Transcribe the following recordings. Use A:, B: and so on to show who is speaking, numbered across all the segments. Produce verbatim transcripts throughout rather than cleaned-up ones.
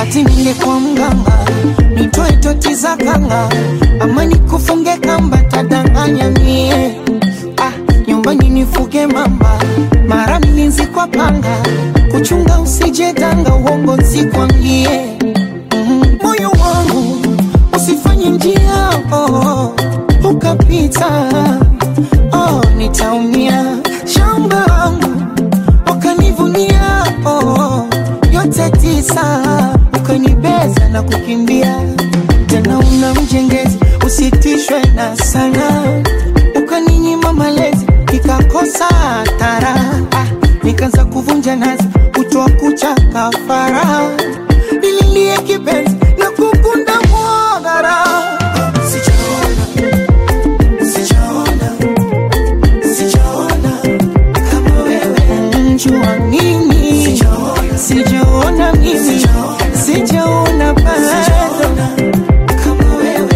A: ati ningekuwa mganga nitoe toti za kanga, ama nikufunge kamba tadanganya mie. Ah, nyumbani nifuge mamba, mara milinzi kwa panga, kuchunga usije danga uongo nsikwambie. Mm, moyo wangu usifanye njia oh, ukapita oh, nitaumia. Shamba wangu wakanivunia oh, yote tisa ukanibeza na kukimbia. Tena una mjengezi usitishwe na sana, ukaninyima malezi nikakosa tara. Ah, nikaanza kuvunja nazi kutoa kucha kafara, nililie kipenzi na kukunda mwagara. Sijaona, sijaona, sijaona kama wewe. Njua nini? Sijaona, sijaona mimi, sijaona bado kama wewe.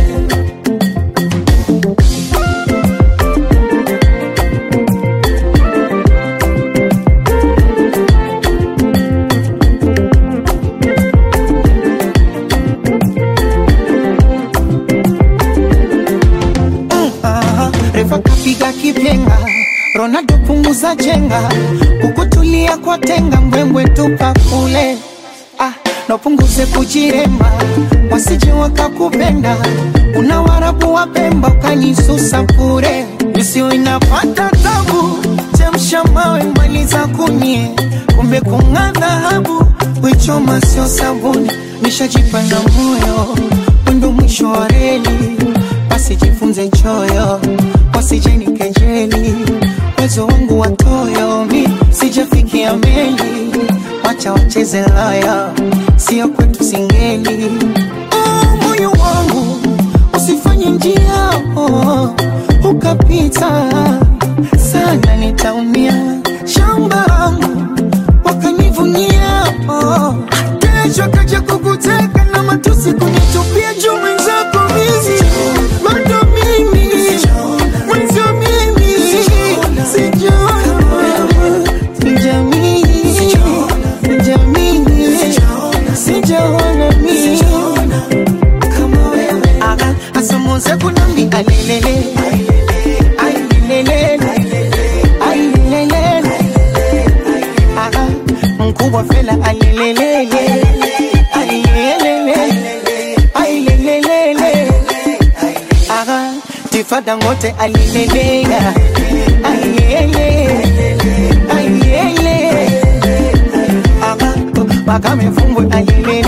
A: Refa kapiga kipenga, Ronaldo punguza jenga, kukutulia kwa tenga, mbwembwe tupa kule. Ah, na punguze kujiremba, wasije wakakupenda, una warabu wa Pemba ukanisusa pure. Nisio inapata tabu, chemsha mawe maliza kunye, kumbe kunga dhahabu, wichoma sio sabuni. Nishajipa na moyo, wendo mwisho wa reli, basi jifunze choyo, wasije nikejeli. Wezo wangu watoyo, mi sijafikia meli, wacha wacheze laya, sio kwetu singeli. Oh, moyo wangu usifanye njia oh, ukapita sana nitaumia. Shamba wangu wakanivunia oh, kesho kaja kukuteka na matusi kunitupia juu mwenzako mizi. Bado mimi mwenzio mimi sijaona wewe, sijamii, sijamii, sijaona mimi kama wewe. Aga asamoze kunambi alelele, alelele, alelele. Aga mkubwa fela alelele, alelele, alelele. Aga tifada ngote alelele, alelele, alelele. Aga bakame fumbwe alelele.